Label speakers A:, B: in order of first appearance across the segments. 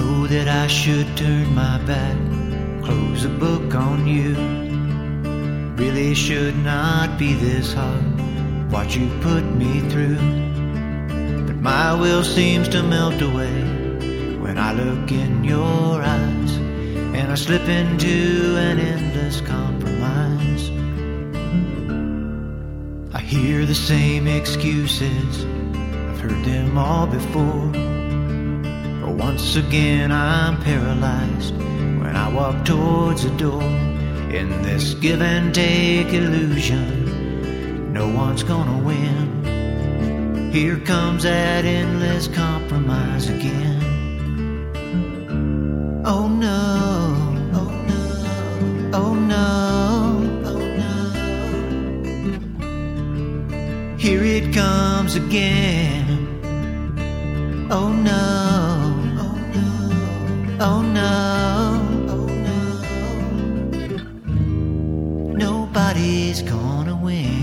A: know that I should turn my back, close a book on you. Really should not be this hard, what you put me through. But my will seems to melt away when I look in your eyes, and I slip into an endless compromise. I hear the same excuses, I've heard them all before. But once again I'm paralyzed when I walk towards the door. In this give and take illusion, no one's gonna win. Here comes that endless compromise again. Oh no, oh no, oh no, oh no. Here it comes again. Oh no, oh no, oh no, oh no. Nobody's gonna win.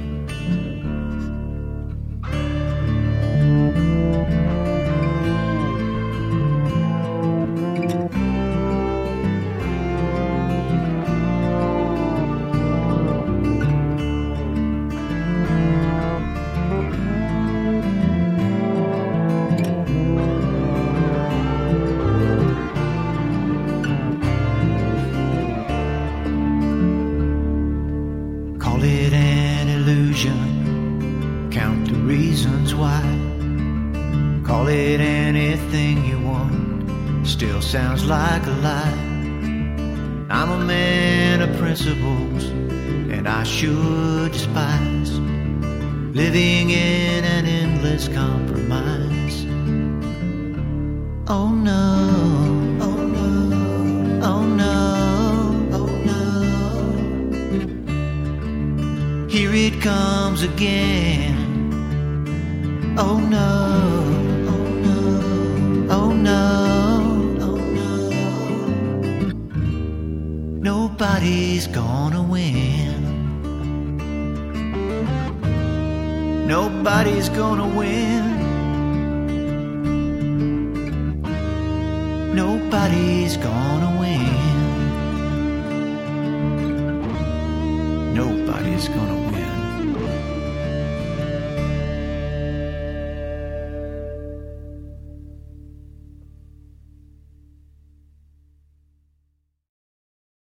A: Call it an illusion, count the reasons why. Call it anything you want, still sounds like a lie. I'm a man of principles, and I should despise living in an endless compromise. Oh no, oh no, oh no, oh no. Here it comes again. Oh no, oh no, oh no, oh no. Nobody's gonna win. Nobody's gonna win. Nobody's gonna win. Nobody's gonna win.